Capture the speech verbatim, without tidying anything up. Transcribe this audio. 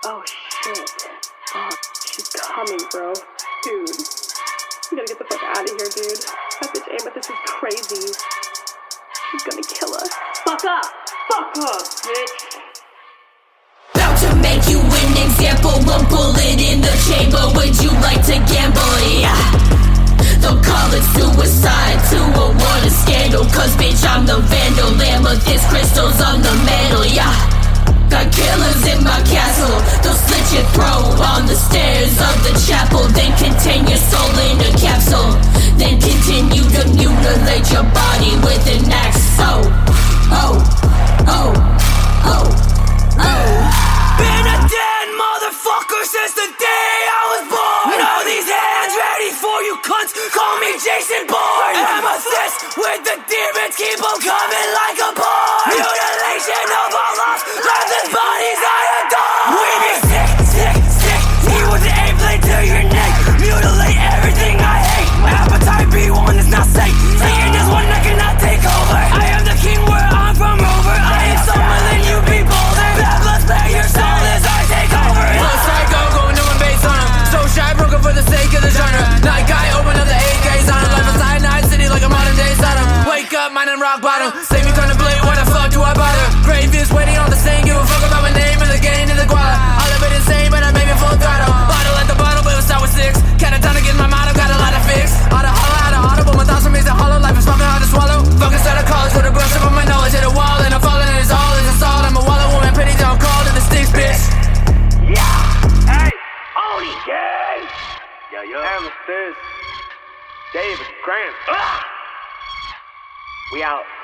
Oh shit. Oh, she's coming, bro. Dude. You gotta get the fuck out of here, dude. That bitch Amethyst is crazy. She's gonna kill us. Fuck up! Fuck her, bitch! About to make you an example. A bullet in the chamber. Would you like to gamble? Yeah. They'll call it suicide to avoid a scandal. Cause bitch, I'm the vandal. Amethyst crystals on the mantle, yeah. Got killers in my castle. They'll slit your throat on the stairs of the chapel. Then contain your soul in a capsule. Then continue to mutilate your body with an axe. Oh, oh, oh, oh, oh. Been a dead motherfucker since the day I was born. Know these hands ready for you cunts. Call me Jason Bourne. Amethyst with the demons, keep on coming like a porn. Mutilation of our lives, lifeless bodies I adore. We be sick, sick, sick. Me with the aim blade to your neck. Mutilate everything I hate. My appetite be one is not safe. Satan is one that cannot take over. I am the king where I'm from over. I am summer than you be bolder. Bad blood spare your soul as I take over. Flow psycho, going no one base on him. So shy, broken for the sake of the genre. Night guy, open up the A Ks on him. Life inside night city like a modern day Sodom. Wake up, mine and rock bottom. Save me contemplate, why the fuck do I bother? Grave is waiting on the same. Give a fuck about my name and the gain and the guala. All of it insane, but I made it full throttle. Bottle at the bottle, but it was start with six. Catatonic in my mind, I've got a lot of fix. Out of hollow, out of audible, my thoughts are amazing hollow. Life is fucking hard to swallow. Fucking start of college with a brush up on my nose. Hit a wall and I'm falling and it's all is assault. I'm a wallow woman, penny down, call to the sticks, bitch. Yeah, hey, Oni gang. Yeah, yo, Amethyst, David Graham. Ah! We out.